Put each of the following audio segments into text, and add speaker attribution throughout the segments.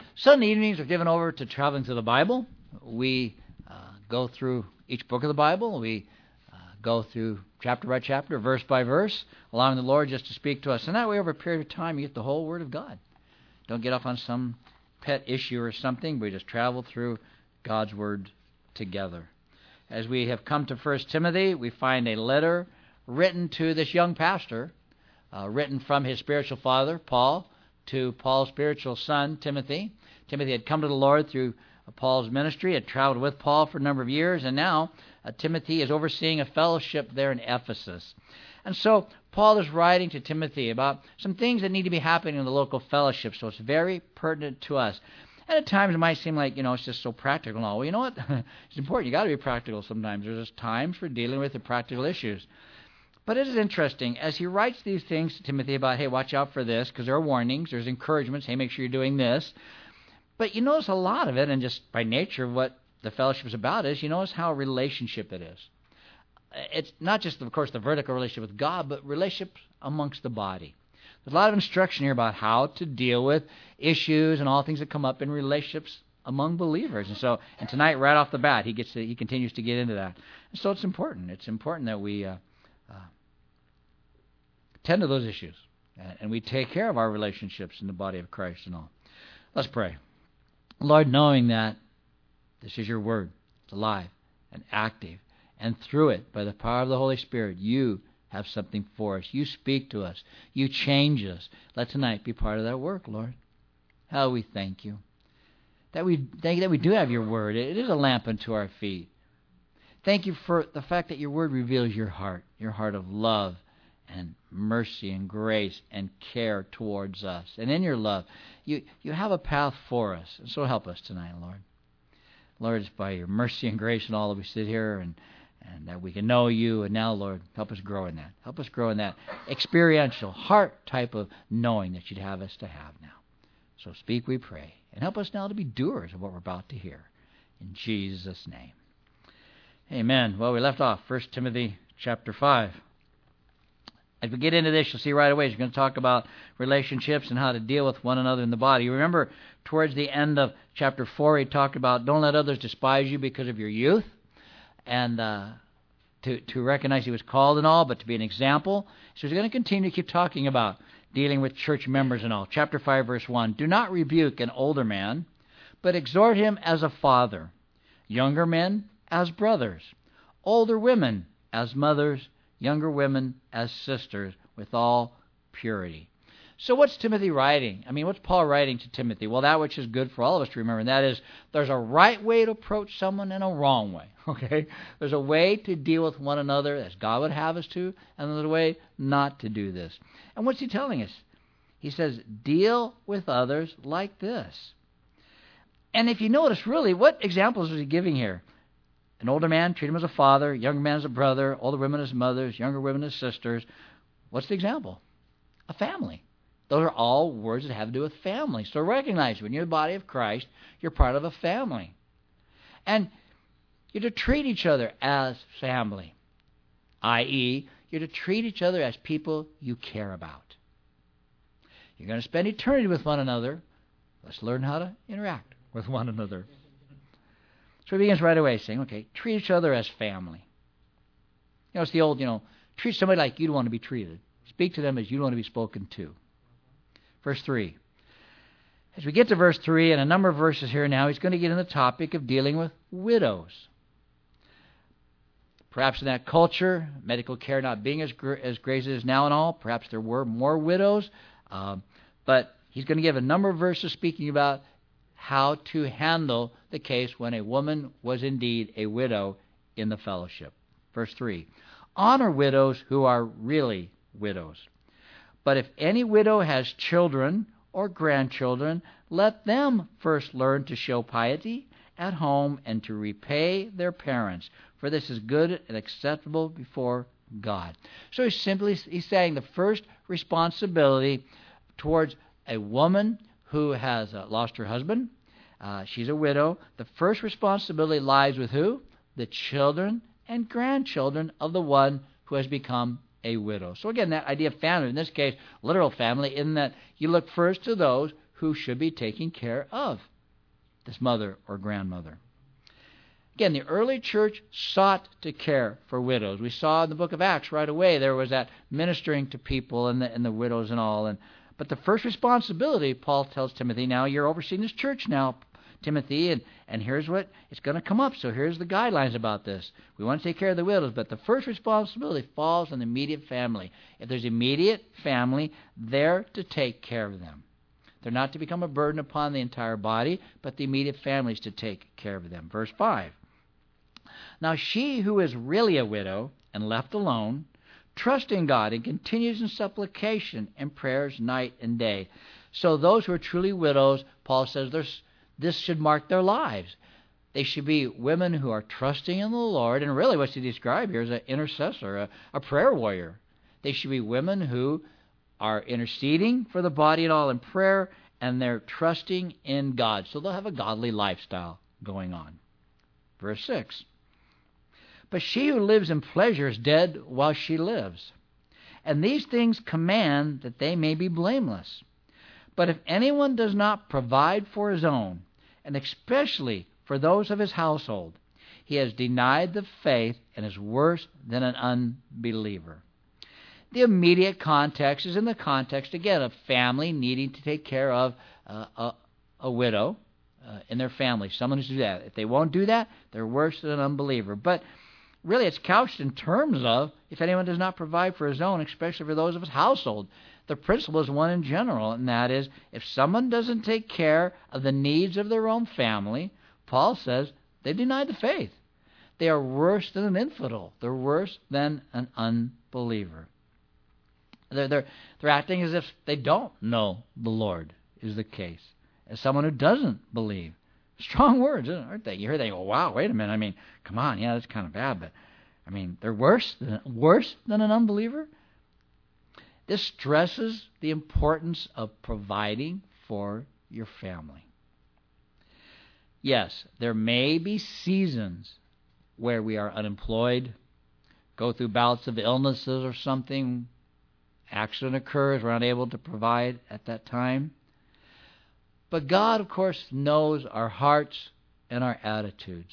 Speaker 1: Sunday evenings are given over to traveling through the Bible. We go through each book of the Bible. We go through chapter by chapter, verse by verse, allowing the Lord just to speak to us. And that way, over a period of time, you get the whole Word of God. Don't get off on some pet issue or something. We just travel through God's Word together. As we have come to 1 Timothy, we find a letter written to this young pastor, written from his spiritual father, Paul, to Paul's spiritual son, Timothy. Timothy had come to the Lord through Paul's ministry, had traveled with Paul for a number of years, and now Timothy is overseeing a fellowship there in Ephesus. And so Paul is writing to Timothy about some things that need to be happening in the local fellowship, so it's very pertinent to us. And at times it might seem like, it's just so practical and all. Well, you know what? It's important. You've got to be practical sometimes. There's just times for dealing with the practical issues. But it is interesting, as he writes these things to Timothy about, hey, watch out for this, because there are warnings, there's encouragements, hey, make sure you're doing this. But you notice a lot of it, and just by nature of what the fellowship is about is, you notice how a relationship it is. It's not just, of course, the vertical relationship with God, but relationships amongst the body. There's a lot of instruction here about how to deal with issues and all things that come up in relationships among believers. And tonight, right off the bat, he continues to get into that. And so it's important. It's important that we tend to those issues, and we take care of our relationships in the body of Christ and all. Let's pray. Lord, knowing that this is your word, it's alive and active, and through it, by the power of the Holy Spirit, you have something for us. You speak to us. You change us. Let tonight be part of that work, Lord. How we thank you. Thank you that we do have your word. It is a lamp unto our feet. Thank you for the fact that your word reveals your heart of love and mercy and grace and care towards us. And in your love, you have a path for us. And so help us tonight, Lord. Lord, it's by your mercy and grace and all that we sit here and that we can know you. And now, Lord, help us grow in that. Help us grow in that experiential heart type of knowing that you'd have us to have now. So speak, we pray. And help us now to be doers of what we're about to hear. In Jesus' name. Amen. Well, we left off 1 Timothy chapter 5. As we get into this, you'll see right away, he's going to talk about relationships and how to deal with one another in the body. You remember towards the end of chapter 4, he talked about don't let others despise you because of your youth, and to recognize he was called and all, but to be an example. So he's going to continue to keep talking about dealing with church members and all. Chapter 5, verse 1, do not rebuke an older man, but exhort him as a father, younger men as brothers, older women as mothers, younger women as sisters, with all purity. So what's Timothy writing? What's Paul writing to Timothy? Well, that which is good for all of us to remember, and that is there's a right way to approach someone and a wrong way, okay? There's a way to deal with one another as God would have us to, and there's a way not to do this. And what's he telling us? He says, deal with others like this. And if you notice, really, what examples is he giving here? An older man, treat him as a father. Younger man as a brother. Older women as mothers. Younger women as sisters. What's the example? A family. Those are all words that have to do with family. So recognize when you're the body of Christ, you're part of a family. And you're to treat each other as family. I.e., you're to treat each other as people you care about. You're going to spend eternity with one another. Let's learn how to interact with one another. So he begins right away saying, okay, treat each other as family. It's the old, treat somebody like you'd want to be treated. Speak to them as you'd want to be spoken to. Verse 3. As we get to verse 3, and a number of verses here now, he's going to get in the topic of dealing with widows. Perhaps in that culture, medical care not being as great as it is now and all, perhaps there were more widows. But he's going to give a number of verses speaking about how to handle the case when a woman was indeed a widow in the fellowship. Verse 3, honor widows who are really widows. But if any widow has children or grandchildren, let them first learn to show piety at home and to repay their parents, for this is good and acceptable before God. So he's saying the first responsibility towards a woman who has lost her husband, she's a widow. The first responsibility lies with who? The children and grandchildren of the one who has become a widow. So again, that idea of family, in this case, literal family, in that you look first to those who should be taking care of this mother or grandmother. Again, the early church sought to care for widows. We saw in the book of Acts right away there was that ministering to people and the widows and all. But the first responsibility, Paul tells Timothy, now you're overseeing this church now, Timothy, and here's what it's going to come up. So here's the guidelines about this. We want to take care of the widows, but the first responsibility falls on the immediate family. If there's immediate family, they're to take care of them. They're not to become a burden upon the entire body, but the immediate family is to take care of them. Verse 5. Now she who is really a widow and left alone, trusts in God and continues in supplication and prayers night and day. So those who are truly widows, Paul says, this should mark their lives. They should be women who are trusting in the Lord, and really what's he described here is an intercessor, a prayer warrior. They should be women who are interceding for the body and all in prayer, and they're trusting in God. So they'll have a godly lifestyle going on. Verse 6. But she who lives in pleasure is dead while she lives. And these things command that they may be blameless. But if anyone does not provide for his own, and especially for those of his household, he has denied the faith and is worse than an unbeliever. The immediate context is in the context, again, of family needing to take care of a widow in their family. Someone who's do that. If they won't do that, they're worse than an unbeliever. But really, it's couched in terms of if anyone does not provide for his own, especially for those of his household. The principle is one in general, and that is if someone doesn't take care of the needs of their own family, Paul says they denied the faith. They are worse than an infidel. They're worse than an unbeliever. They're acting as if they don't know the Lord is the case, as someone who doesn't believe. Strong words, aren't they? You hear they go, wow, wait a minute. I mean, come on, yeah, that's kind of bad, but I mean, they're worse than an unbeliever. This stresses the importance of providing for your family. Yes, there may be seasons where we are unemployed, go through bouts of illnesses or something, accident occurs, we're unable to provide at that time. But God, of course, knows our hearts and our attitudes.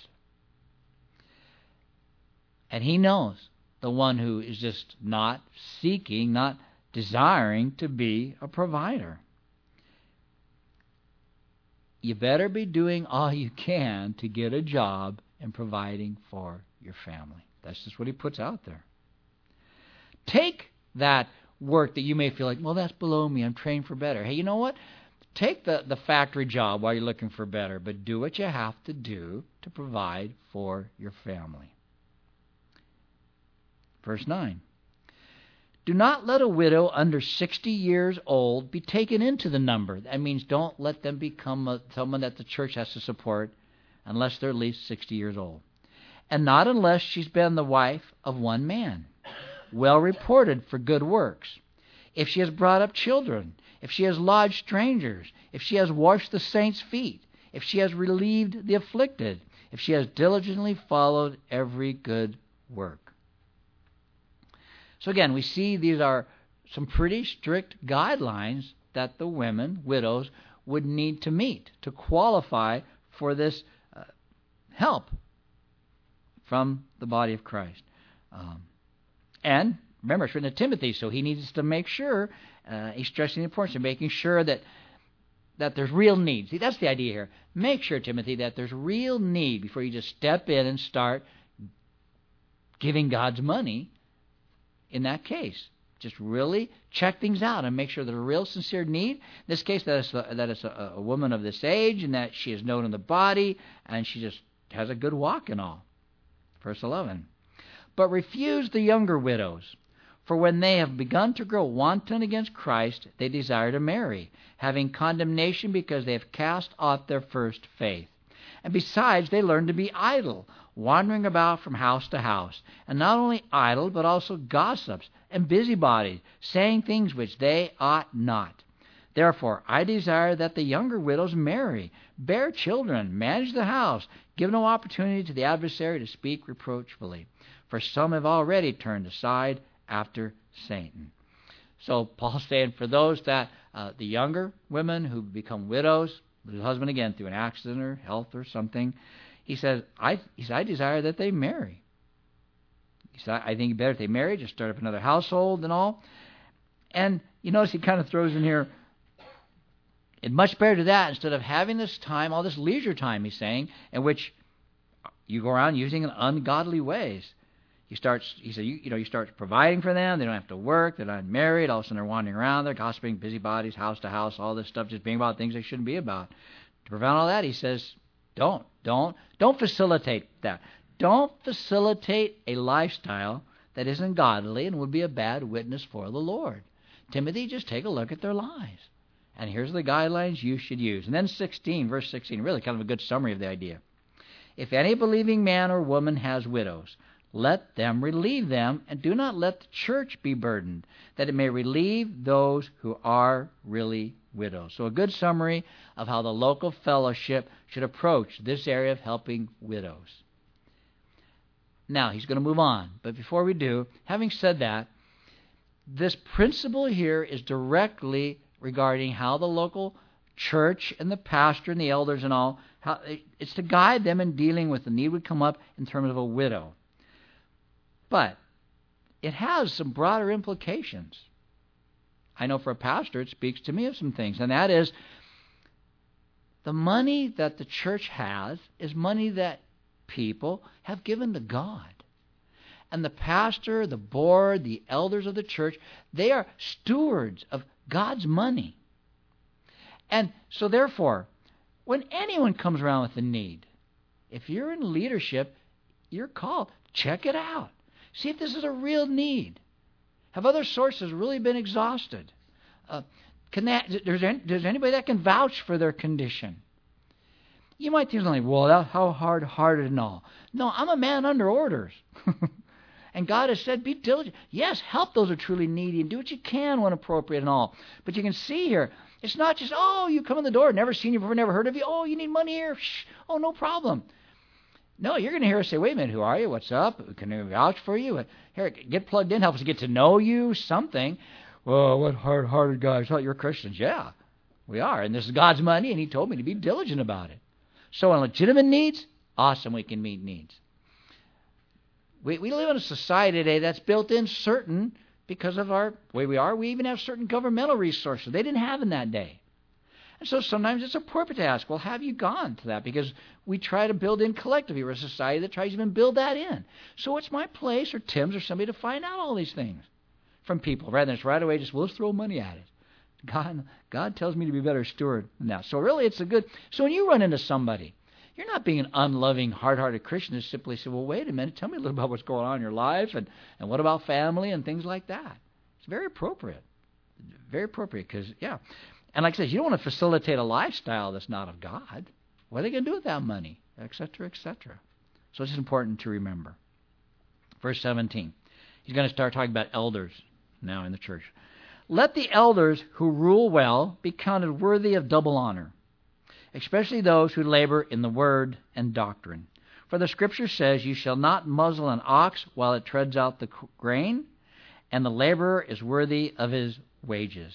Speaker 1: And He knows the one who is just not seeking, not desiring to be a provider. You better be doing all you can to get a job and providing for your family. That's just what He puts out there. Take that work that you may feel like, well, that's below me. I'm trained for better. Hey, you know what? Take the factory job while you're looking for better, but do what you have to do to provide for your family. Verse 9. Do not let a widow under 60 years old be taken into the number. That means don't let them become someone that the church has to support unless they're at least 60 years old. And not unless she's been the wife of one man, well reported for good works. If she has brought up children, if she has lodged strangers, if she has washed the saints' feet, if she has relieved the afflicted, if she has diligently followed every good work. So again, we see these are some pretty strict guidelines that the women, widows, would need to meet to qualify for this help from the body of Christ. And remember, it's written to Timothy, so he needs to make sure, he's stressing the importance of making sure that there's real need. See, that's the idea here. Make sure, Timothy, that there's real need before you just step in and start giving God's money in that case. Just really check things out and make sure there's a real sincere need. In this case, that it's a woman of this age and that she is known in the body and she just has a good walk and all. Verse 11. But refuse the younger widows, for when they have begun to grow wanton against Christ, they desire to marry, having condemnation because they have cast off their first faith. And besides, they learn to be idle, wandering about from house to house, and not only idle, but also gossips and busybodies, saying things which they ought not. Therefore, I desire that the younger widows marry, bear children, manage the house, give no opportunity to the adversary to speak reproachfully. For some have already turned aside after Satan. So Paul's saying for those that, the younger women who become widows, lose husband again through an accident or health or something, he says, I desire that they marry. He said, I think better if they marry, just start up another household and all. And you notice he kind of throws in here, it's much better to that instead of having this time, all this leisure time, he's saying, in which you go around using in ungodly ways. He said, you start providing for them. They don't have to work. They're not married. All of a sudden they're wandering around. They're gossiping, busybodies, house to house, all this stuff, just being about things they shouldn't be about. To prevent all that, he says, don't facilitate that. Don't facilitate a lifestyle that isn't godly and would be a bad witness for the Lord. Timothy, just take a look at their lives. And here's the guidelines you should use. And then verse 16, really kind of a good summary of the idea. If any believing man or woman has widows, let them relieve them, and do not let the church be burdened, that it may relieve those who are really widows. So a good summary of how the local fellowship should approach this area of helping widows. Now, he's going to move on. But before we do, having said that, this principle here is directly regarding how the local church and the pastor and the elders and all, how it's to guide them in dealing with the need would come up in terms of a widow. But it has some broader implications. I know for a pastor it speaks to me of some things, and that is the money that the church has is money that people have given to God. And the pastor, the board, the elders of the church, they are stewards of God's money. And so therefore, when anyone comes around with a need, if you're in leadership, you're called, check it out. See if this is a real need. Have other sources really been exhausted? There's anybody that can vouch for their condition? You might think, well, how hard-hearted and all. No, I'm a man under orders. And God has said, be diligent. Yes, help those who are truly needy and do what you can when appropriate and all. But you can see here, it's not just, you come in the door, never seen you before, never heard of you. Oh, you need money here? Shh. Oh, no problem. No, you're going to hear us say, wait a minute, who are you? What's up? Can we vouch for you? Here, get plugged in, help us get to know you, something. Well, what hard-hearted guys. I thought you're Christians. Yeah, we are. And this is God's money, and he told me to be diligent about it. So on legitimate needs, awesome, we can meet needs. We live in a society today that's built in certain, because of our way we are, we even have certain governmental resources they didn't have in that day. And so sometimes it's appropriate to ask, well, have you gone to that? Because we try to build in collectively. We're a society that tries to even build that in. So it's my place or Tim's or somebody to find out all these things from people, rather than just right away, we'll just throw money at it. God tells me to be a better steward than that. So really it's so when you run into somebody, you're not being an unloving, hard-hearted Christian who simply say, well, wait a minute, tell me a little about what's going on in your life and what about family and things like that. It's very appropriate. Very appropriate because, yeah. And like I said, you don't want to facilitate a lifestyle that's not of God. What are they going to do with that money? Et cetera, et cetera. So it's important to remember. Verse 17. He's going to start talking about elders now in the church. Let the elders who rule well be counted worthy of double honor, especially those who labor in the word and doctrine. For the Scripture says, you shall not muzzle an ox while it treads out the grain, and the laborer is worthy of his wages.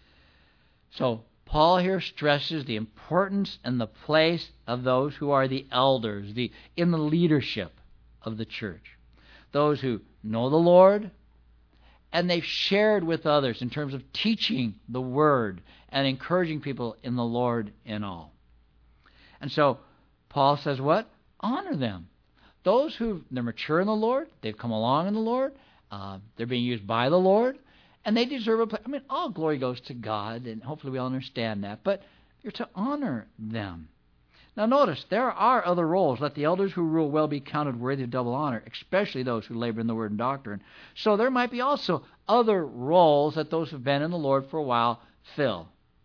Speaker 1: So Paul here stresses the importance and the place of those who are the elders, in the leadership of the church. Those who know the Lord, and they've shared with others in terms of teaching the Word and encouraging people in the Lord in all. And so Paul says what? Honor them. Those they're mature in the Lord, they've come along in the Lord, they're being used by the Lord, and they deserve a place. I mean, all glory goes to God, and hopefully we all understand that. But you're to honor them. Now notice, there are other roles. Let the elders who rule well be counted worthy of double honor, especially those who labor in the word and doctrine. So there might be also other roles that those who have been in the Lord for a while fill.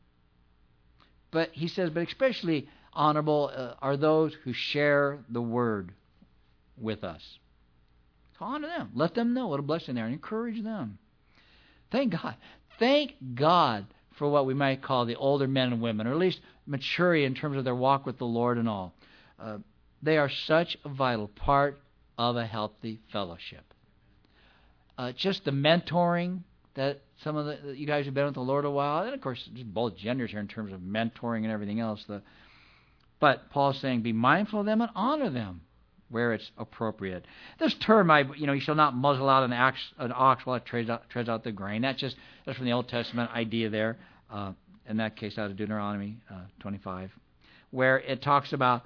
Speaker 1: But he says, but especially honorable are those who share the word with us. So honor them. Let them know what a blessing they are and encourage them. Thank God. Thank God for what we might call the older men and women, or at least maturity in terms of their walk with the Lord and all. They are such a vital part of a healthy fellowship. Just the mentoring, that some of you guys have been with the Lord a while, and of course, just both genders here in terms of mentoring and everything else. But Paul's saying, be mindful of them and honor them where it's appropriate. This term, you shall not muzzle out an ox while it treads out the grain. That's from the Old Testament idea there. In that case, out of Deuteronomy 25, where it talks about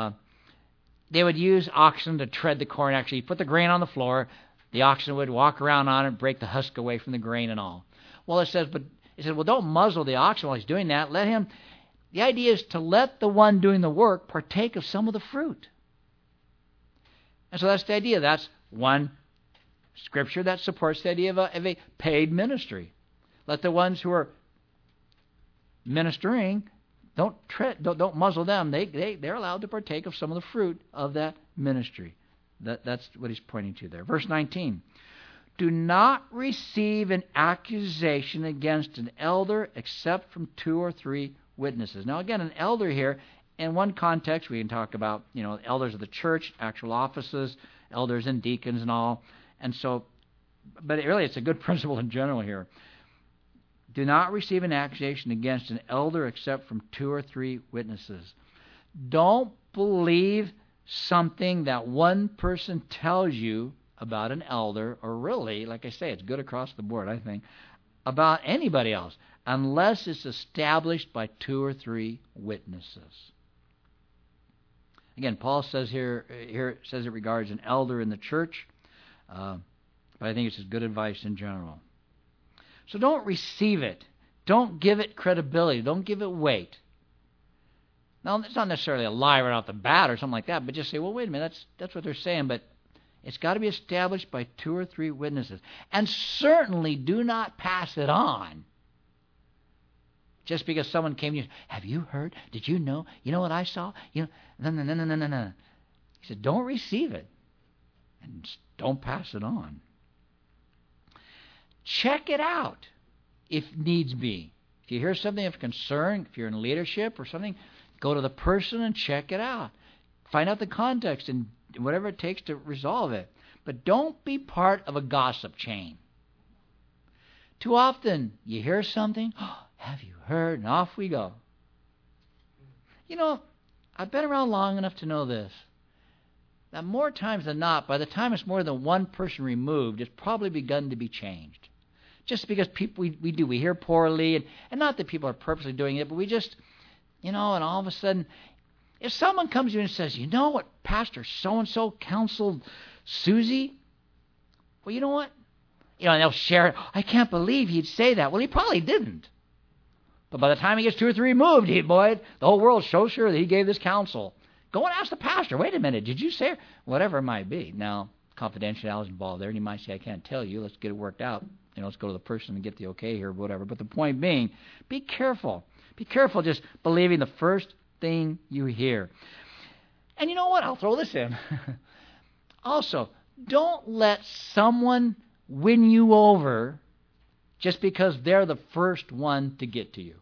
Speaker 1: they would use oxen to tread the corn. Actually, put the grain on the floor. The oxen would walk around on it, break the husk away from the grain and all. Well, it says, well, don't muzzle the oxen while he's doing that. The idea is to let the one doing the work partake of some of the fruit. And so that's the idea. That's one scripture that supports the idea of a paid ministry. Let the ones who are ministering, don't muzzle them. They're allowed to partake of some of the fruit of that ministry. That's what he's pointing to there. Verse 19. Do not receive an accusation against an elder except from 2 or 3 witnesses. Now again, an elder here, in one context, we can talk about, elders of the church, actual offices, elders and deacons and all. And so, but it's a good principle in general here. Do not receive an accusation against an elder except from 2 or 3 witnesses. Don't believe something that one person tells you about an elder, or really, like I say, it's good across the board, I think, about anybody else, unless it's established by 2 or 3 witnesses. Again, Paul says here it says it regards an elder in the church, but I think it's just good advice in general. So don't receive it. Don't give it credibility. Don't give it weight. Now, it's not necessarily a lie right off the bat or something like that, but just say, well, wait a minute, that's what they're saying, but it's got to be established by 2 or 3 witnesses. And certainly do not pass it on. Just because someone came to you, have you heard? Did you know? You know what I saw? No. He said, don't receive it. And don't pass it on. Check it out if needs be. If you hear something of concern, if you're in leadership or something, go to the person and check it out. Find out the context and whatever it takes to resolve it. But don't be part of a gossip chain. Too often you hear something, have you heard? And off we go. I've been around long enough to know this. That more times than not, by the time it's more than one person removed, it's probably begun to be changed. Just because people we hear poorly, and not that people are purposely doing it, but we just, and all of a sudden, if someone comes to you and says, you know what Pastor so-and-so counseled Susie? Well, you know what? And they'll share it. I can't believe he'd say that. Well, he probably didn't. But by the time he gets 2 or 3 removed, the whole world's so sure that he gave this counsel. Go and ask the pastor, wait a minute, did you say? Whatever it might be. Now, confidentiality is involved there, and you might say, I can't tell you. Let's get it worked out. Let's go to the person and get the okay here, whatever. But the point being, be careful. Be careful just believing the first thing you hear. And you know what? I'll throw this in. Also, don't let someone win you over just because they're the first one to get to you.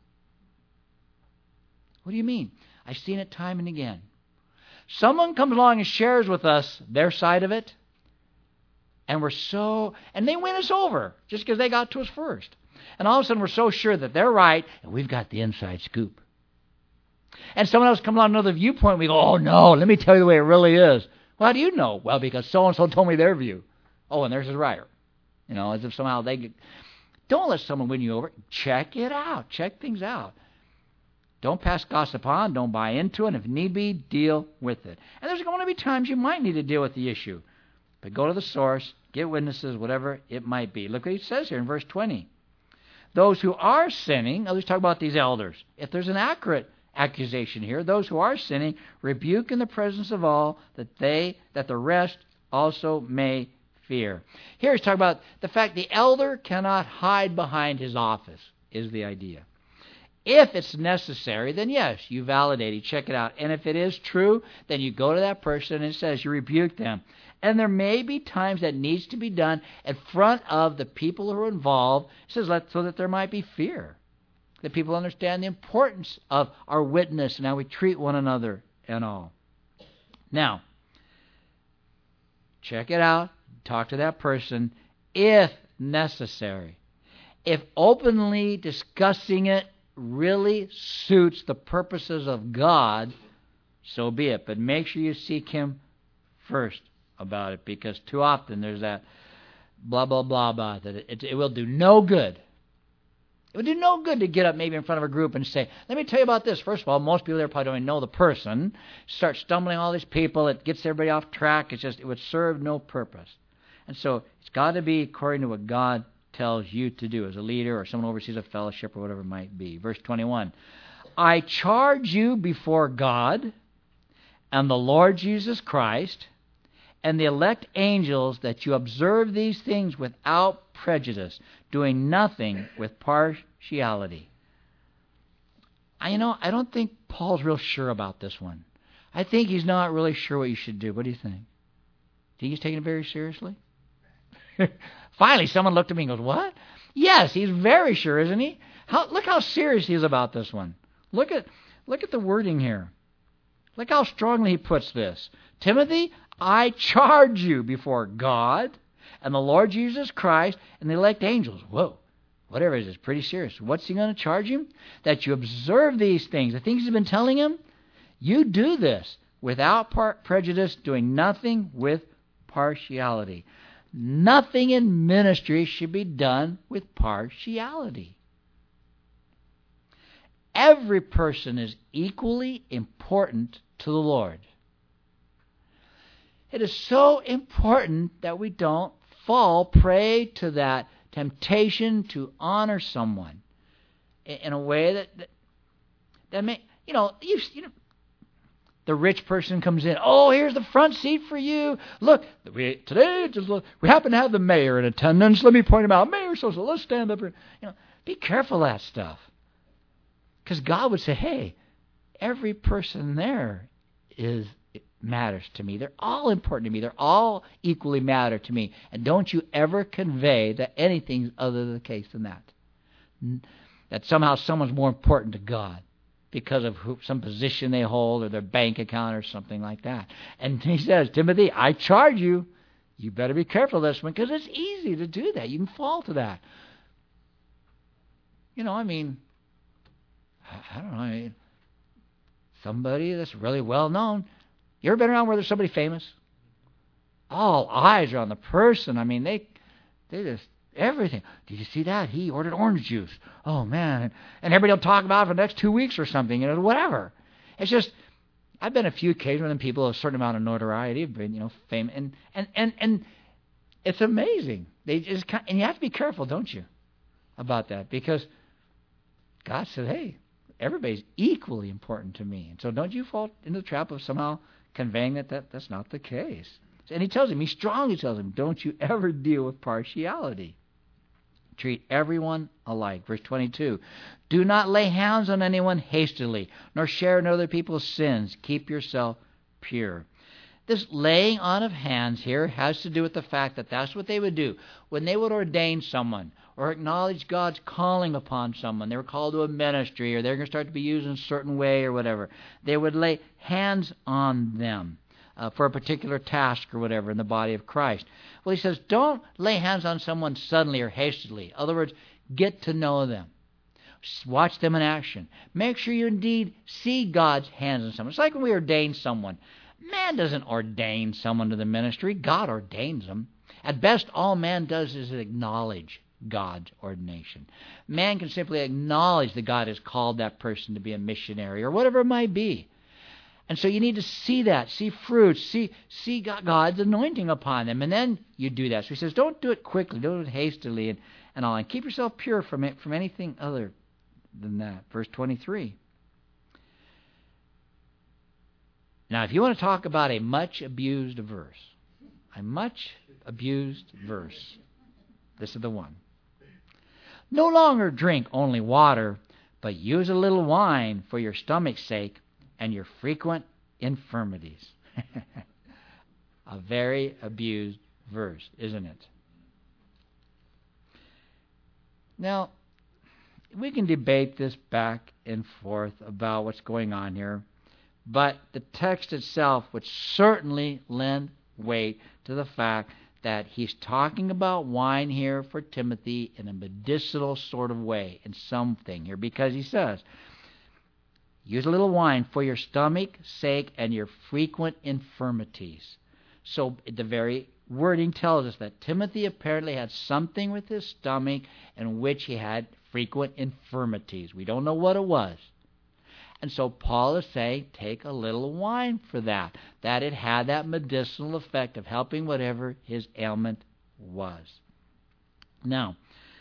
Speaker 1: What do you mean? I've seen it time and again. Someone comes along and shares with us their side of it, and they win us over just because they got to us first. And all of a sudden we're so sure that they're right, and we've got the inside scoop. And someone else comes along another viewpoint, we go, oh no, let me tell you the way it really is. Well, how do you know? Well, because so-and-so told me their view. Oh, and theirs is right. As if somehow don't let someone win you over. Check it out. Check things out. Don't pass gossip on. Don't buy into it. And if need be, deal with it. And there's going to be times you might need to deal with the issue. But go to the source, get witnesses, whatever it might be. Look what he says here in verse 20. Those who are sinning, let's talk about these elders. If there's an accurate accusation here, those who are sinning, rebuke in the presence of all, that the rest also may fear. Here he's talking about the fact the elder cannot hide behind his office, is the idea. If it's necessary, then yes, you validate it, check it out. And if it is true, then you go to that person and it says you rebuke them. And there may be times that needs to be done in front of the people who are involved. It says so that there might be fear. That people understand the importance of our witness and how we treat one another and all. Now, check it out. Talk to that person if necessary. if openly discussing it really suits the purposes of God, so be it. But make sure you seek Him first about it, because too often there's that blah, blah, blah about that. It will do no good. It would do no good to get up maybe in front of a group and say, let me tell you about this. First of all, most people there probably don't even know the person. Start stumbling all these people. It gets everybody off track. It would serve no purpose. And so it's got to be according to what God tells you to do as a leader or someone oversees a fellowship or whatever it might be. Verse 21, I charge you before God and the Lord Jesus Christ and the elect angels that you observe these things without prejudice, doing nothing with partiality. I don't think Paul's real sure about this one. I think he's not really sure what you should do. What do you think? Do you think he's taking it very seriously? Finally, someone looked at me and goes, what? Yes, he's very sure, isn't he? Look how serious he is about this one. Look at the wording here. Look how strongly he puts this. Timothy, I charge you before God and the Lord Jesus Christ and the elect angels. Whoa, whatever it is, it's pretty serious. What's he going to charge him? That you observe these things. The things he's been telling him, you do this without prejudice, doing nothing with partiality. Nothing in ministry should be done with partiality. Every person is equally important to the Lord. It is so important that we don't fall prey to that temptation to honor someone in a way that may, the rich person comes in. Oh, here's the front seat for you. Look, we happen to have the mayor in attendance. Let me point him out. Mayor, so let's stand up here. Be careful of that stuff, because God would say, "Hey, every person there matters to me. They're all important to me. They're all equally matter to me. And don't you ever convey that anything's other than the case than that. That somehow someone's more important to God because of some position they hold or their bank account or something like that. And he says, Timothy, I charge you. You better be careful of this one, because it's easy to do that. You can fall to that. I don't know. Somebody that's really well known. You ever been around where there's somebody famous? All eyes are on the person. They just, everything. Did you see that? He ordered orange juice. Oh, man. And everybody will talk about it for the next 2 weeks or something, whatever. It's just, I've been a few occasions when people have a certain amount of notoriety, have been, famous. And it's amazing. They just and you have to be careful, don't you, about that? Because God said, hey, everybody's equally important to me. And so don't you fall into the trap of somehow conveying that's not the case. And he tells him, he strongly tells him, don't you ever deal with partiality. Treat everyone alike. Verse 22, do not lay hands on anyone hastily, nor share in other people's sins. Keep yourself pure. This laying on of hands here has to do with the fact that that's what they would do. When they would ordain someone or acknowledge God's calling upon someone, they were called to a ministry or they're going to start to be used in a certain way or whatever, they would lay hands on them for a particular task or whatever in the body of Christ. Well, he says, don't lay hands on someone suddenly or hastily. In other words, get to know them. Watch them in action. Make sure you indeed see God's hands on someone. It's like when we ordain someone. Man doesn't ordain someone to the ministry. God ordains them. At best, all man does is acknowledge God's ordination. Man can simply acknowledge that God has called that person to be a missionary or whatever it might be. And so you need to see that, see fruits, see God's anointing upon them, and then you do that. So he says, don't do it quickly, don't do it hastily, and all, and keep yourself pure from anything other than that. Verse 23. Now, if you want to talk about a much abused verse, this is the one. No longer drink only water, but use a little wine for your stomach's sake and your frequent infirmities. A very abused verse, isn't it? Now, we can debate this back and forth about what's going on here, but the text itself would certainly lend weight to the fact that he's talking about wine here for Timothy in a medicinal sort of way, in something here, because he says, use a little wine for your stomach's sake and your frequent infirmities. So the very wording tells us that Timothy apparently had something with his stomach in which he had frequent infirmities. We don't know what it was. And so Paul is saying, take a little wine for that it had that medicinal effect of helping whatever his ailment was. Now,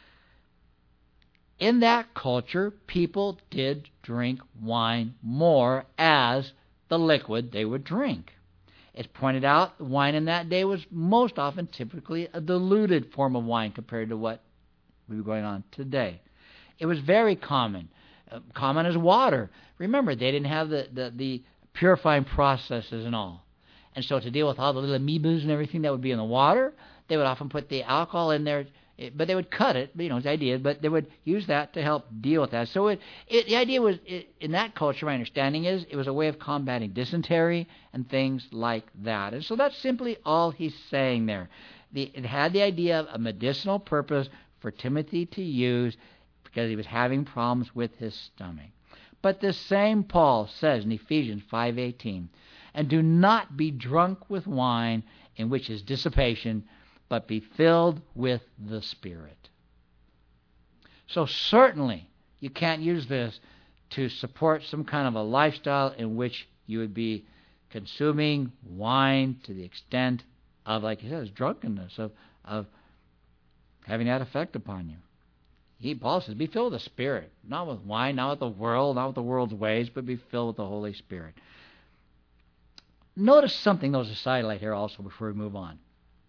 Speaker 1: in that culture, people did drink wine more as the liquid they would drink. It's pointed out, wine in that day was most often typically a diluted form of wine compared to what we were going on today. It was very common. Common as water. Remember, they didn't have the purifying processes and all. And so to deal with all the little amoebas and everything that would be in the water, they would often put the alcohol in there, but they would cut it, the idea, but they would use that to help deal with that. So the idea was, in that culture, my understanding is, it was a way of combating dysentery and things like that. And so that's simply all he's saying there. It had the idea of a medicinal purpose for Timothy to use because he was having problems with his stomach. But this same Paul says in Ephesians 5:18, and do not be drunk with wine, in which is dissipation, but be filled with the Spirit. So certainly you can't use this to support some kind of a lifestyle in which you would be consuming wine to the extent of, like he says, drunkenness, of having that effect upon you. Paul says, be filled with the Spirit, not with wine, not with the world, not with the world's ways, but be filled with the Holy Spirit. Notice something, though, as a sidelight here also before we move on.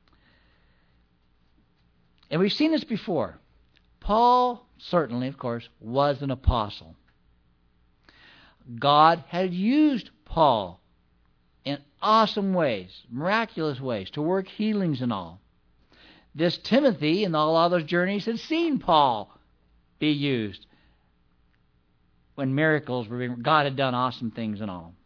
Speaker 1: And we've seen this before. Paul, certainly, of course, was an apostle. God had used Paul in awesome ways, miraculous ways, to work healings and all. This Timothy, in all other journeys, had seen Paul be used when miracles were being, God had done awesome things and all.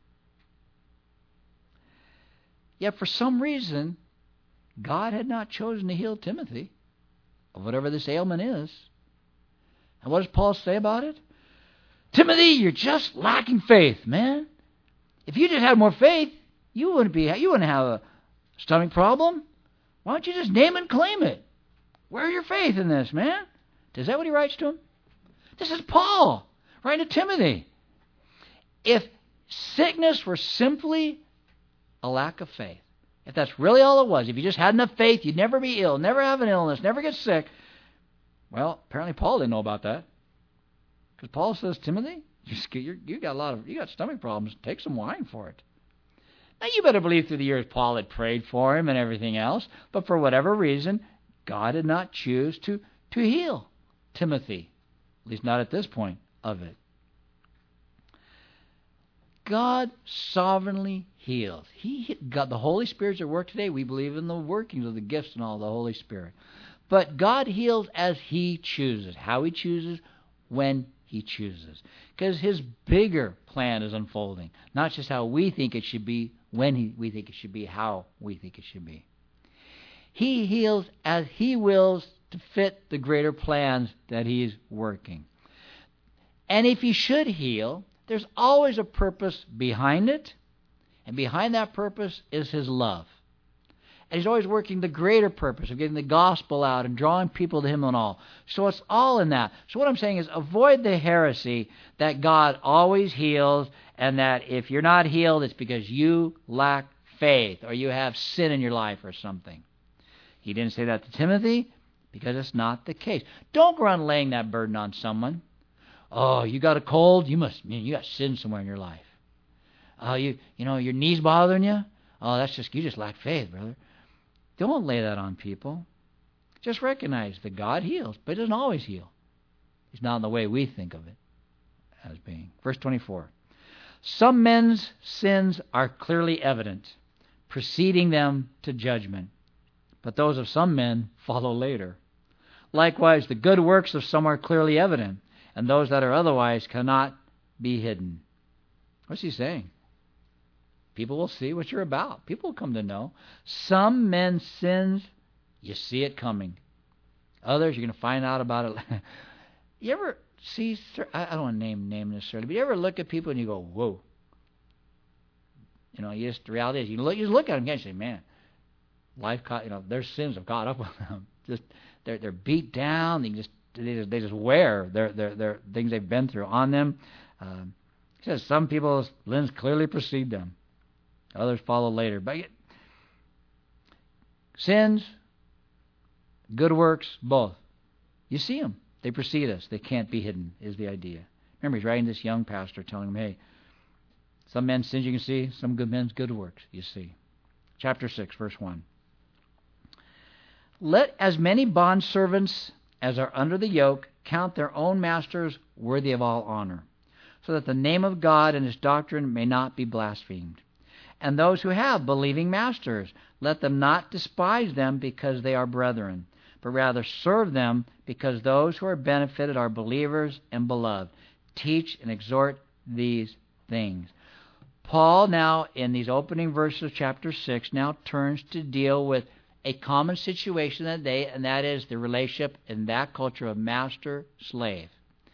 Speaker 1: Yet for some reason, God had not chosen to heal Timothy of whatever this ailment is. And what does Paul say about it? Timothy, you're just lacking faith, man. If you just had more faith, you wouldn't have a stomach problem. Why don't you just name and claim it? Where's your faith in this, man? Is that what he writes to him? This is Paul writing to Timothy. If sickness were simply a lack of faith, if that's really all it was, if you just had enough faith, you'd never be ill, never have an illness, never get sick. Well, apparently Paul didn't know about that. Because Paul says, Timothy, you got stomach problems. Take some wine for it. Now, you better believe through the years Paul had prayed for him and everything else, but for whatever reason, God did not choose to heal Timothy, at least not at this point of it. God sovereignly heals. God, the Holy Spirit's at work today. We believe in the workings of the gifts and all the Holy Spirit. But God heals as He chooses, how He chooses, when He chooses. Because His bigger plan is unfolding, not just how we think it should be, when we think it should be, how we think it should be. He heals as He wills to fit the greater plans that He's working. And if He should heal, there's always a purpose behind it, and behind that purpose is His love. And He's always working the greater purpose of getting the gospel out and drawing people to Him and all. So it's all in that. So what I'm saying is avoid the heresy that God always heals and that if you're not healed, it's because you lack faith or you have sin in your life or something. He didn't say that to Timothy because it's not the case. Don't go around laying that burden on someone. Oh, you got a cold? You got sin somewhere in your life. Oh, your knees bothering you? Oh, you just lack faith, brother. Don't lay that on people. Just recognize that God heals, but He doesn't always heal. He's not in the way we think of it as being. Verse 24. Some men's sins are clearly evident, preceding them to judgment, but those of some men follow later. Likewise, the good works of some are clearly evident, and those that are otherwise cannot be hidden. What's he saying? People will see what you're about. People will come to know. Some men's sins You see it coming. Others, you're going to find out about it. You ever see, I don't want to name necessarily, but you ever look at people and you go, whoa. The reality is, you just look at them and you say, man, life caught, their sins have caught up with them. Just they're beat down. They just wear their things they've been through on them. He says some people's limbs clearly precede them. Others follow later. But sins, good works, both. You see them. They precede us. They can't be hidden, is the idea. Remember, he's writing to this young pastor telling him, hey, some men's sins you can see, some good men's good works you see. Chapter 6, verse 1. Let as many bondservants as are under the yoke count their own masters worthy of all honor, so that the name of God and his doctrine may not be blasphemed. And those who have believing masters, let them not despise them because they are brethren, but rather serve them because those who are benefited are believers and beloved. Teach and exhort these things. Paul now, in these opening verses of chapter 6, now turns to deal with a common situation that day, and that is the relationship in that culture of master-slave.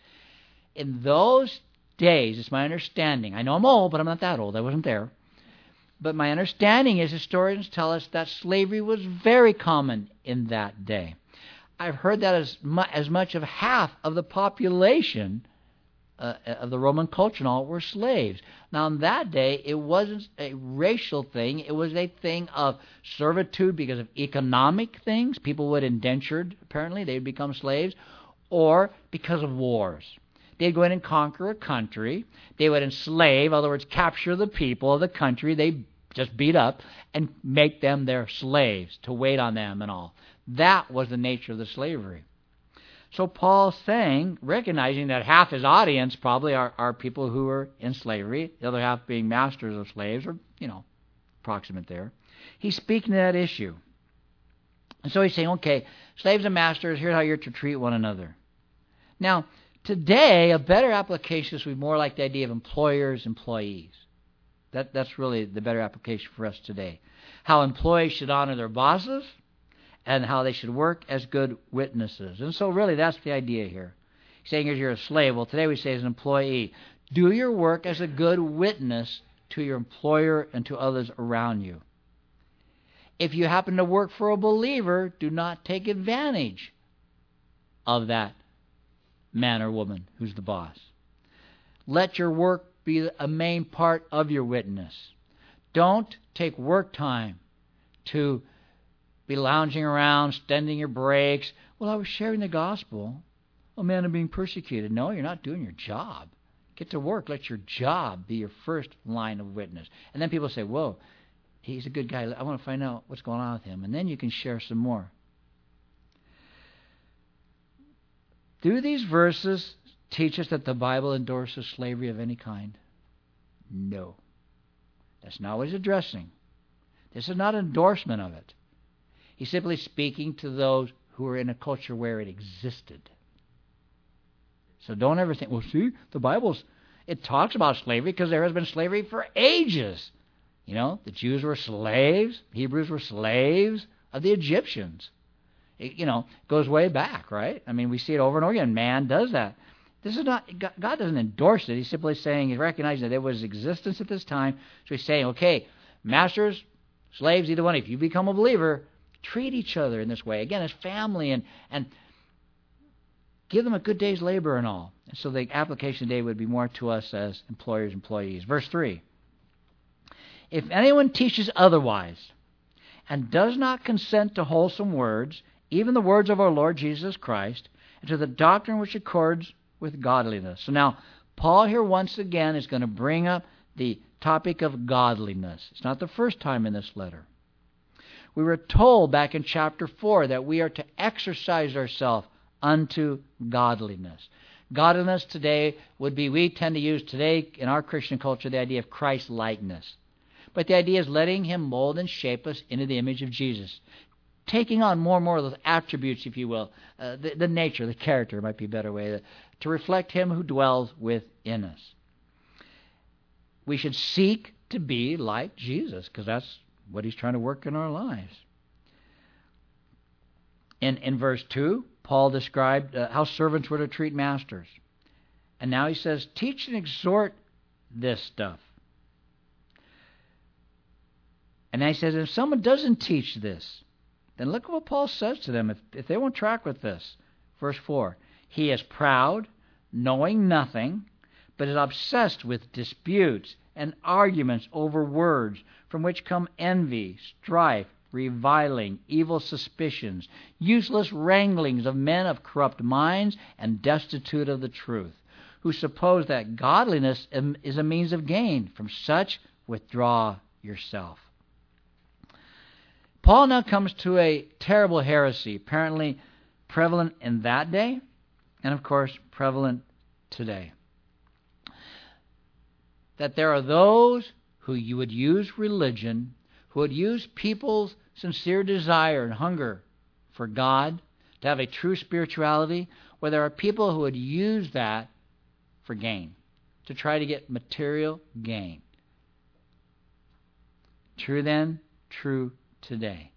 Speaker 1: In those days, it's my understanding, I know I'm old, but I'm not that old, I wasn't there, but my understanding is historians tell us that slavery was very common in that day. I've heard that as much of half of the population of the Roman culture and all were slaves. Now, in that day, it wasn't a racial thing. It was a thing of servitude because of economic things. People would indentured, apparently. They would become slaves. Or because of wars. They'd go in and conquer a country. They would enslave, in other words, capture the people of the country they just beat up and make them their slaves to wait on them and all. That was the nature of the slavery. So Paul's saying, recognizing that half his audience probably are people who are in slavery, the other half being masters of slaves, or, approximate there. He's speaking to that issue. And so he's saying, okay, slaves and masters, here's how you're to treat one another. Now, today, a better application is more like the idea of employers, employees. That's really the better application for us today. How employees should honor their bosses, and how they should work as good witnesses. And so really that's the idea here. He's saying as you're a slave. Well, today we say as an employee, do your work as a good witness to your employer and to others around you. If you happen to work for a believer, do not take advantage of that man or woman who's the boss. Let your work be a main part of your witness. Don't take work time to be lounging around, extending your breaks. Well, I was sharing the gospel. Oh, man, I'm being persecuted. No, you're not doing your job. Get to work. Let your job be your first line of witness. And then people say, whoa, he's a good guy. I want to find out what's going on with him. And then you can share some more. Do these verses teach us that the Bible endorses slavery of any kind? No. That's not what he's addressing. This is not an endorsement of it. He's simply speaking to those who are in a culture where it existed. So don't ever think, well, see, the Bible's, it talks about slavery because there has been slavery for ages. The Jews were slaves. Hebrews were slaves of the Egyptians. It goes way back, right? I mean, we see it over and over again. Man does that. This is not, God doesn't endorse it. He's simply saying, he's recognizing that there was existence at this time. So he's saying, okay, masters, slaves, either one, if you become a believer, treat each other in this way. Again, as family and give them a good day's labor and all. And so the application today would be more to us as employers, employees. Verse 3. If anyone teaches otherwise and does not consent to wholesome words, even the words of our Lord Jesus Christ, and to the doctrine which accords with godliness. So now, Paul here once again is going to bring up the topic of godliness. It's not the first time in this letter. We were told back in chapter 4 that we are to exercise ourselves unto godliness. Godliness today would be, we tend to use today in our Christian culture the idea of Christ-likeness. But the idea is letting Him mold and shape us into the image of Jesus. Taking on more and more of those attributes, if you will, the nature, the character might be a better way, to reflect Him who dwells within us. We should seek to be like Jesus, because that's what He's trying to work in our lives. In verse 2, Paul described how servants were to treat masters. And now he says, teach and exhort this stuff. And now he says, if someone doesn't teach this, then look at what Paul says to them if they won't track with this. Verse 4, he is proud, knowing nothing, but is obsessed with disputes and arguments over words, from which come envy, strife, reviling, evil suspicions, useless wranglings of men of corrupt minds and destitute of the truth, who suppose that godliness is a means of gain. From such withdraw yourself. Paul now comes to a terrible heresy, apparently prevalent in that day, and of course prevalent today. That there are those who you would use religion, who would use people's sincere desire and hunger for God, to have a true spirituality, where there are people who would use that for gain, to try to get material gain. True then, true today.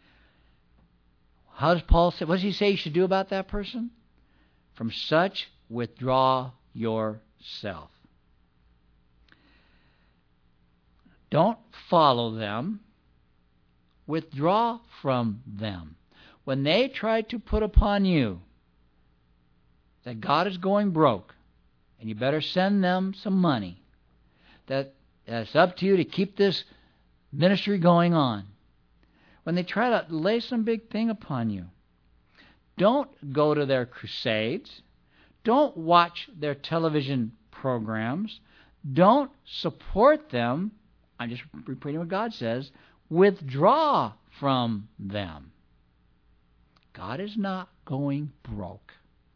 Speaker 1: How does Paul say? What does he say you should do about that person? From such withdraw yourself. Don't follow them. Withdraw from them. When they try to put upon you that God is going broke, and you better send them some money, that it's up to you to keep this ministry going on. When they try to lay some big thing upon you, don't go to their crusades. Don't watch their television programs. Don't support them. I'm just repeating what God says. Withdraw from them. God is not going broke.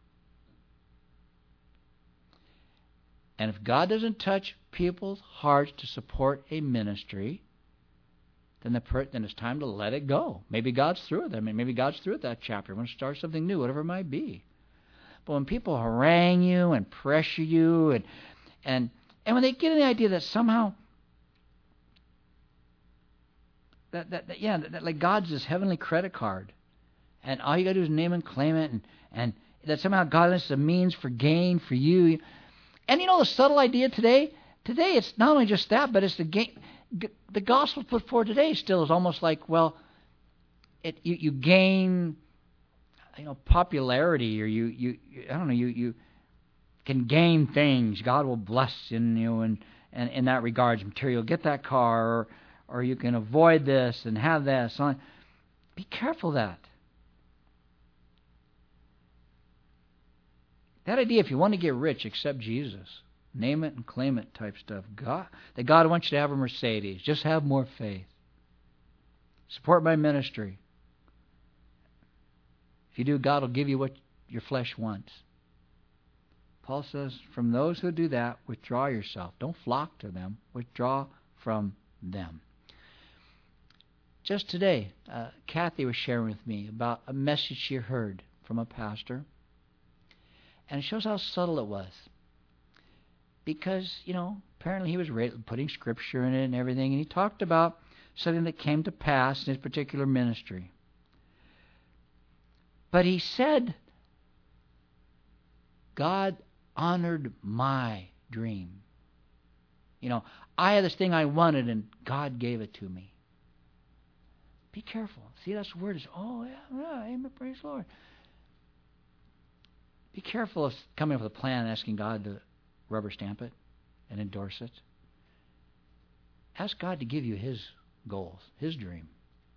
Speaker 1: And if God doesn't touch people's hearts to support a ministry, then it's time to let it go. Maybe God's through with it. Maybe God's through with that chapter. Want to start something new, whatever it might be. But when people harangue you and pressure you, and when they get the idea that somehow that like God's this heavenly credit card, and all you got to do is name and claim it, and that somehow godliness is a means for gain for you. And you know the subtle idea today? Today it's not only just that, but it's the gain. The gospel put forward today still is almost like, well, you gain, popularity, or you can gain things. God will bless in you, and in that regards, material. Get that car, or you can avoid this and have that. So be careful of that. That idea, if you want to get rich, accept Jesus. Name it and claim it type stuff. That God wants you to have a Mercedes. Just have more faith. Support my ministry. If you do, God will give you what your flesh wants. Paul says, from those who do that, withdraw yourself. Don't flock to them. Withdraw from them. Just today, Kathy was sharing with me about a message she heard from a pastor. And it shows how subtle it was. Because, apparently he was putting scripture in it and everything. And he talked about something that came to pass in his particular ministry. But he said, God honored my dream. I had this thing I wanted and God gave it to me. Be careful. See, that's the word. Amen, praise the Lord. Be careful of coming up with a plan and asking God to rubber stamp it and endorse it. Ask God to give you His goals, His dream.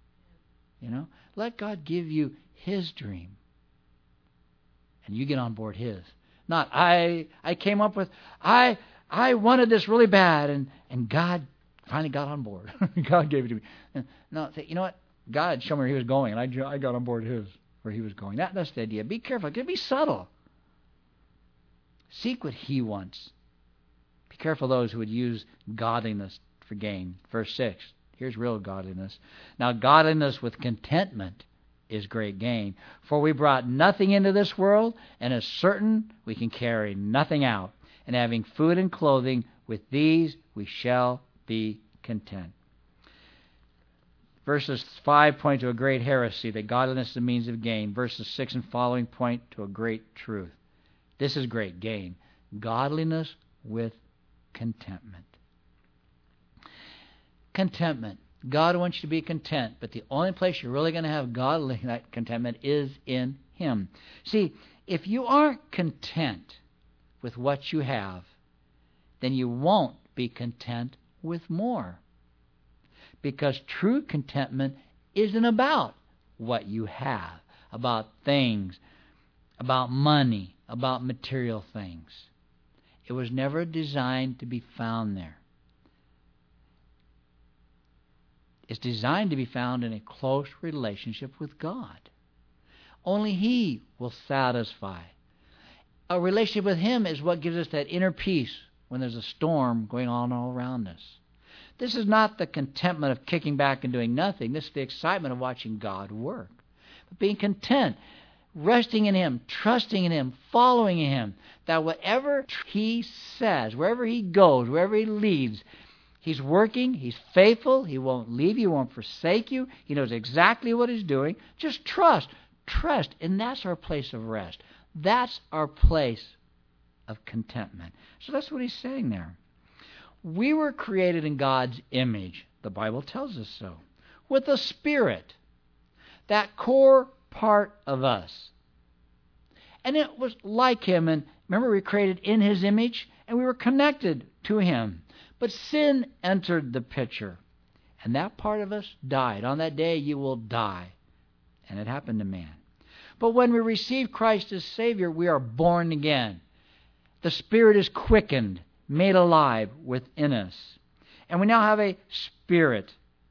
Speaker 1: Let God give you His dream. And you get on board His. Not, I came up with, I wanted this really bad, and God finally got on board. God gave it to me. No, you know what? God showed me where He was going, and I got on board His, where He was going. That's the idea. Be careful. Be subtle. Seek what He wants. Be careful of those who would use godliness for gain. Verse 6. Here's real godliness. Now, godliness with contentment is great gain. For we brought nothing into this world, and is certain we can carry nothing out. And having food and clothing, with these we shall be content. Verses 5 point to a great heresy, that godliness is a means of gain. Verses 6 and following point to a great truth. This is great gain. Godliness with contentment. Contentment. God wants you to be content, but the only place you're really going to have godly contentment is in Him. See, if you aren't content with what you have, then you won't be content with more. Because true contentment isn't about what you have, about things, about money, about material things. It was never designed to be found there. It's designed to be found in a close relationship with God. Only He will satisfy. A relationship with Him is what gives us that inner peace when there's a storm going on all around us. This is not the contentment of kicking back and doing nothing. This is the excitement of watching God work. But being content, resting in Him, trusting in Him, following in Him, that whatever He says, wherever He goes, wherever He leads, He's working, He's faithful, He won't leave you, He won't forsake you, He knows exactly what He's doing. Just trust, and that's our place of rest. That's our place of contentment. So that's what He's saying there. We were created in God's image. The Bible tells us so. With a spirit. That core part of us. And it was like Him. And remember, we were created in His image and we were connected to Him. But sin entered the picture. And that part of us died. On that day you will die. And it happened to man. But when we receive Christ as Savior, we are born again. The Spirit is quickened, made alive within us. And we now have a spirit.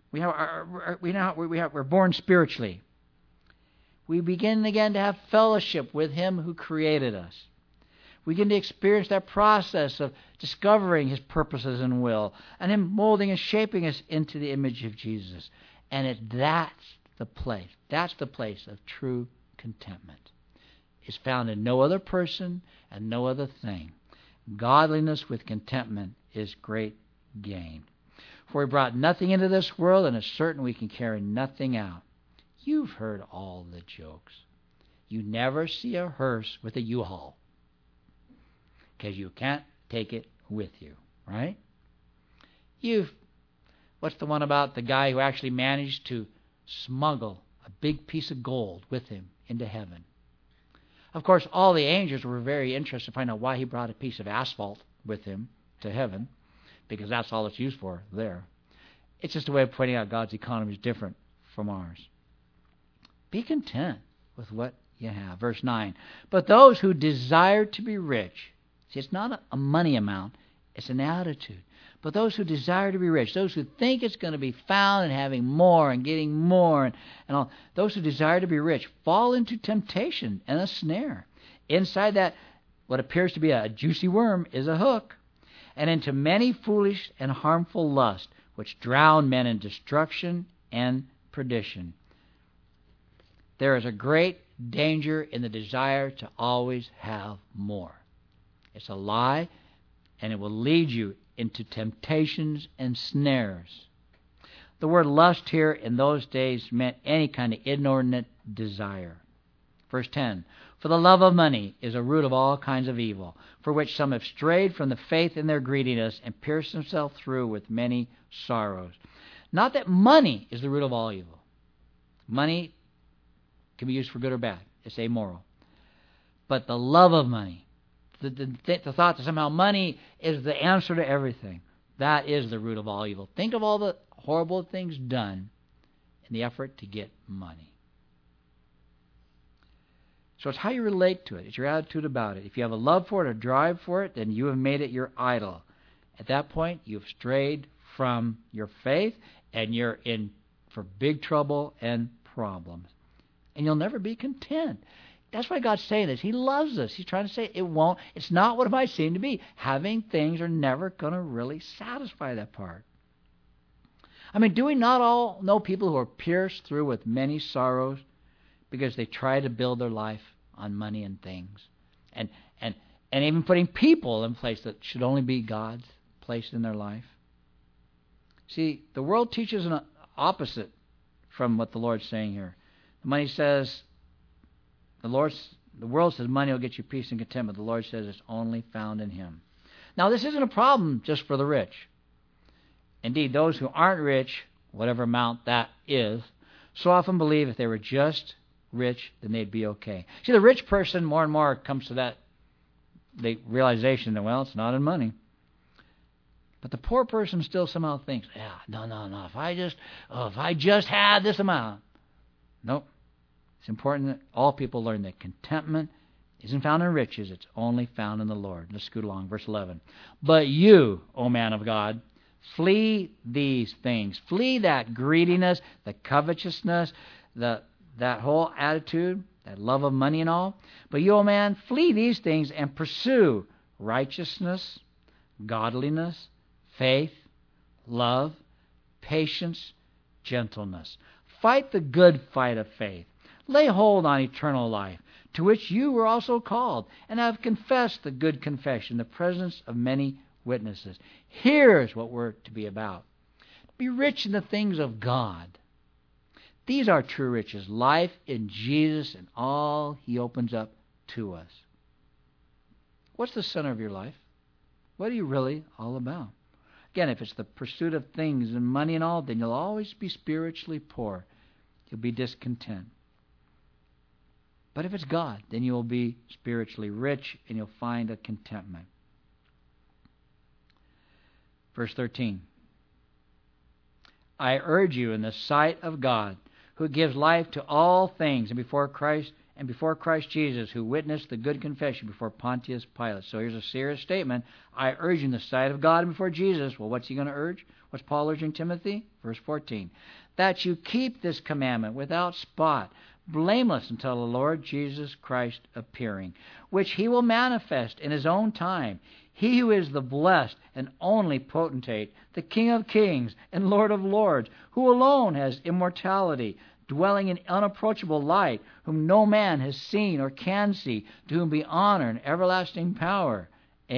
Speaker 1: We're born spiritually. We begin again to have fellowship with Him who created us. We begin to experience that process of discovering His purposes and will, and Him molding and shaping us into the image of Jesus. And that's the place of true contentment. It's found in no other person and no other thing. Godliness with contentment is great gain. For we brought nothing into this world, and it's certain we can carry nothing out. You've heard all the jokes. You never see a hearse with a U-Haul, because you can't take it with you, right? What's the one about the guy who actually managed to smuggle a big piece of gold with him into heaven? Of course, all the angels were very interested to find out why he brought a piece of asphalt with him to heaven, because that's all it's used for there. It's just a way of pointing out God's economy is different from ours. Be content with what you have. Verse 9. But those who desire to be rich, see, it's not a money amount, it's an attitude. But those who desire to be rich, those who think it's going to be found in having more and getting more and all, those who desire to be rich fall into temptation and a snare. Inside that, what appears to be a juicy worm is a hook, and into many foolish and harmful lusts, which drown men in destruction and perdition. There is a great danger in the desire to always have more. It's a lie, and it will lead you into temptations and snares. The word lust here in those days meant any kind of inordinate desire. Verse 10, for the love of money is a root of all kinds of evil, for which some have strayed from the faith in their greediness and pierced themselves through with many sorrows. Not that money is the root of all evil. Money can be used for good or bad. It's amoral. But the love of money, the thought that somehow money is the answer to everything, that is the root of all evil. Think of all the horrible things done in the effort to get money. So it's how you relate to it. It's your attitude about it. If you have a love for it or drive for it, then you have made it your idol. At that point, you've strayed from your faith, and you're in for big trouble and problems. And you'll never be content. That's why God's saying this. He loves us. He's trying to say it's not what it might seem to be. Having things are never going to really satisfy that part. I mean, do we not all know people who are pierced through with many sorrows because they try to build their life on money and things? And even putting people in place that should only be God's place in their life. See, the world teaches an opposite from what the Lord's saying here. The money says, the world says money will get you peace and contentment. The Lord says it's only found in Him. Now, this isn't a problem just for the rich. Indeed, those who aren't rich, whatever amount that is, so often believe if they were just rich, then they'd be okay. See, the rich person more and more comes to that the realization that, well, it's not in money. But the poor person still somehow thinks, no. If I just had this amount. Nope. It's important that all people learn that contentment isn't found in riches. It's only found in the Lord. Let's scoot along. Verse 11. But you, O man of God, flee these things. Flee that greediness, the covetousness, that whole attitude, that love of money and all. But you, O man, flee these things and pursue righteousness, godliness, faith, love, patience, gentleness. Fight the good fight of faith. Lay hold on eternal life, to which you were also called, and have confessed the good confession in the presence of many witnesses. Here's what we're to be about. Be rich in the things of God. These are true riches, life in Jesus and all He opens up to us. What's the center of your life? What are you really all about? Again, if it's the pursuit of things and money and all, then you'll always be spiritually poor. You'll be discontent. But if it's God, then you'll be spiritually rich and you'll find a contentment. Verse 13. I urge you in the sight of God, who gives life to all things, and before Christ Jesus, who witnessed the good confession before Pontius Pilate. So here's a serious statement. I urge you in the sight of God and before Jesus. Well, what's he going to urge? What's Paul urging Timothy? Verse 14. That you keep this commandment without spot, blameless until the Lord Jesus Christ appearing, which He will manifest in His own time. He who is the blessed and only potentate, the King of kings and Lord of lords, who alone has immortality, dwelling in unapproachable light, whom no man has seen or can see, to whom be honor and everlasting power.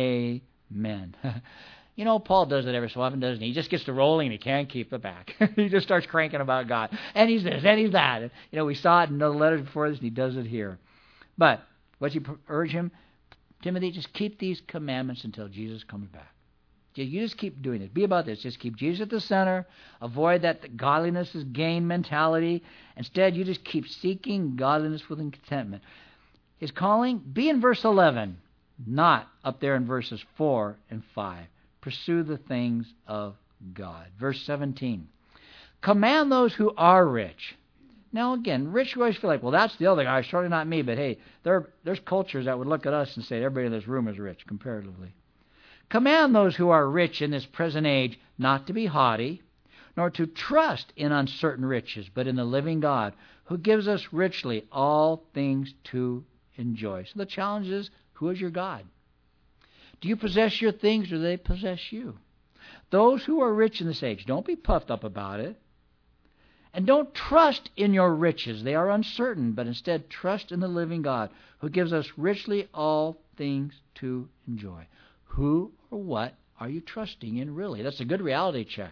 Speaker 1: Amen. You know, Paul does it every so often, doesn't he? He just gets to rolling and he can't keep it back. He just starts cranking about God. And he's this, and he's that. You know, we saw it in the letters before this, and he does it here. But what's he urge him? Timothy, just keep these commandments until Jesus comes back. You just keep doing this. Be about this. Just keep Jesus at the center. Avoid that godliness is gain mentality. Instead, you just keep seeking godliness with contentment. His calling, be in verse 11, not up there in verses 4 and 5. Pursue the things of God. Verse 17. Command those who are rich. Now again, rich always feel like, well, that's the other guy, surely not me. But hey, there's cultures that would look at us and say everybody in this room is rich comparatively. Command those who are rich in this present age not to be haughty, nor to trust in uncertain riches, but in the living God, who gives us richly all things to enjoy. So the challenge is, who is your God? Do you possess your things, or do they possess you? Those who are rich in this age, don't be puffed up about it. And don't trust in your riches. They are uncertain, but instead trust in the living God, who gives us richly all things to enjoy. Who or what are you trusting in, really? That's a good reality check.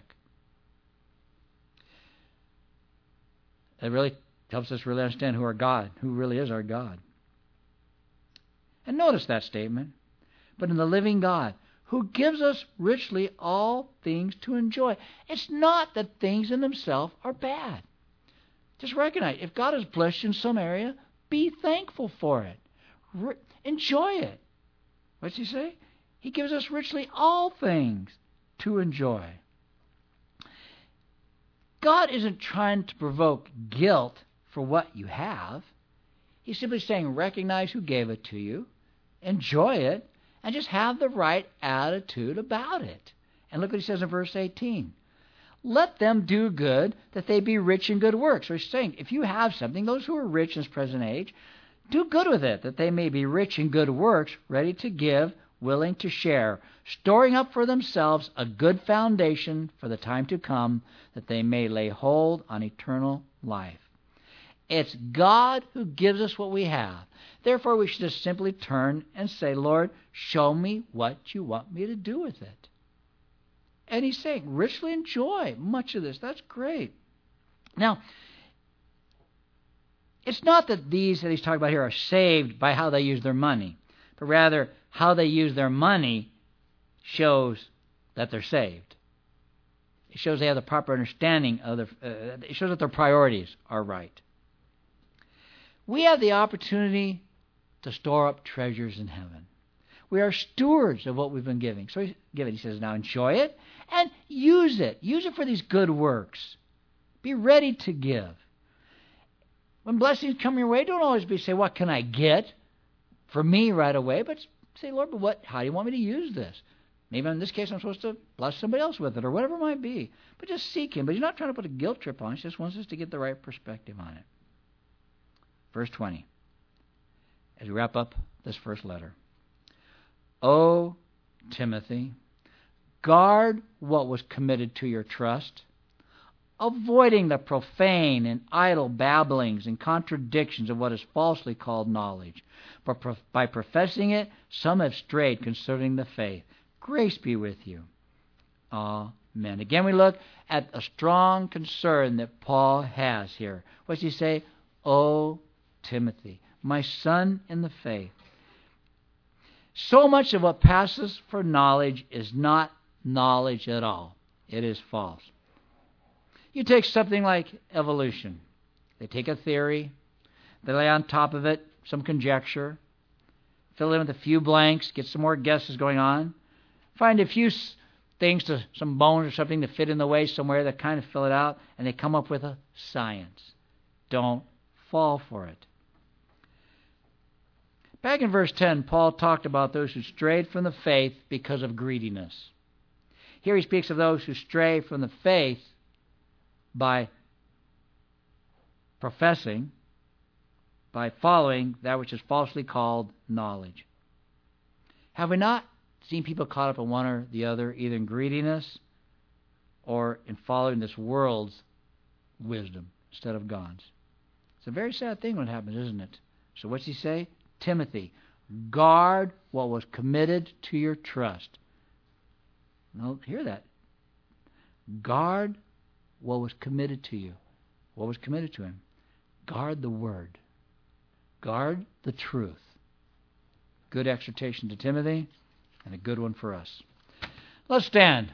Speaker 1: It really helps us really understand who really is our God. And notice that statement. But in the living God, who gives us richly all things to enjoy. It's not that things in themselves are bad. Just recognize, if God has blessed you in some area, be thankful for it. Enjoy it. What's he say? He gives us richly all things to enjoy. God isn't trying to provoke guilt for what you have. He's simply saying, recognize who gave it to you, enjoy it, and just have the right attitude about it. And look what he says in verse 18. Let them do good, that they be rich in good works. So he's saying, if you have something, those who are rich in this present age, do good with it, that they may be rich in good works, ready to give, willing to share, storing up for themselves a good foundation for the time to come, that they may lay hold on eternal life. It's God who gives us what we have. Therefore, we should just simply turn and say, Lord, show me what you want me to do with it. And he's saying, richly enjoy much of this. That's great. Now, It's not that these that he's talking about here are saved by how they use their money, but rather how they use their money shows that they're saved. It shows they have the proper understanding of it shows that their priorities are right. We have the opportunity to store up treasures in heaven. We are stewards of what we've been giving. So he says, now enjoy it and use it. Use it for these good works. Be ready to give. When blessings come your way, don't always say, what can I get for me right away? But say, Lord, but how do you want me to use this? Maybe in this case I'm supposed to bless somebody else with it or whatever it might be. But just seek Him. But He's not trying to put a guilt trip on us. He just wants us to get the right perspective on it. Verse 20. As we wrap up this first letter. O Timothy, guard what was committed to your trust, avoiding the profane and idle babblings and contradictions of what is falsely called knowledge. For by professing it, some have strayed concerning the faith. Grace be with you. Amen. Again, we look at a strong concern that Paul has here. What does he say? O Timothy, my son in the faith. So much of what passes for knowledge is not knowledge at all. It is false. You take something like evolution. They take a theory, they lay on top of it some conjecture, fill in with a few blanks, get some more guesses going on, find a few things, some bones or something to fit in the way somewhere that kind of fill it out, and they come up with a science. Don't fall for it. Back in verse 10, Paul talked about those who strayed from the faith because of greediness. Here he speaks of those who stray from the faith by professing, by following that which is falsely called knowledge. Have we not seen people caught up in one or the other, either in greediness or in following this world's wisdom instead of God's? It's a very sad thing when it happens, isn't it? So what's he say? Timothy, guard what was committed to your trust. Now, hear that. Guard what was committed to you. What was committed to him? Guard the word. Guard the truth. Good exhortation to Timothy and a good one for us. Let's stand.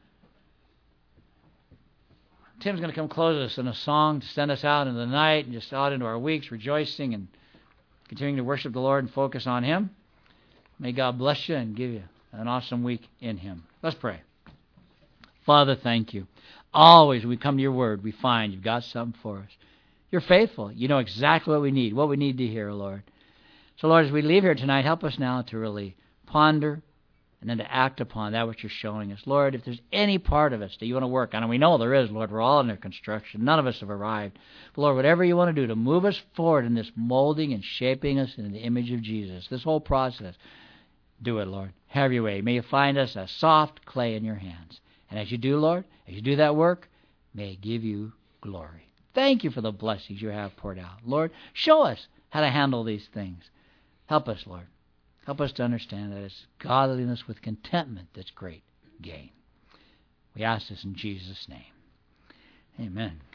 Speaker 1: Tim's going to come close us in a song to send us out into the night and just out into our weeks, rejoicing and continuing to worship the Lord and focus on Him. May God bless you and give you an awesome week in Him. Let's pray. Father, thank you. Always when we come to your word, we find you've got something for us. You're faithful. You know exactly what we need to hear, Lord. So, Lord, as we leave here tonight, help us now to really ponder and then to act upon that which you're showing us. Lord, if there's any part of us that you want to work on, and we know there is, Lord, we're all under construction. None of us have arrived. But, Lord, whatever you want to do to move us forward in this molding and shaping us into the image of Jesus, this whole process, do it, Lord. Have your way. May you find us a soft clay in your hands. And as you do, Lord, as you do that work, may it give you glory. Thank you for the blessings you have poured out. Lord, show us how to handle these things. Help us, Lord. Help us to understand that it's godliness with contentment that's great gain. We ask this in Jesus' name. Amen.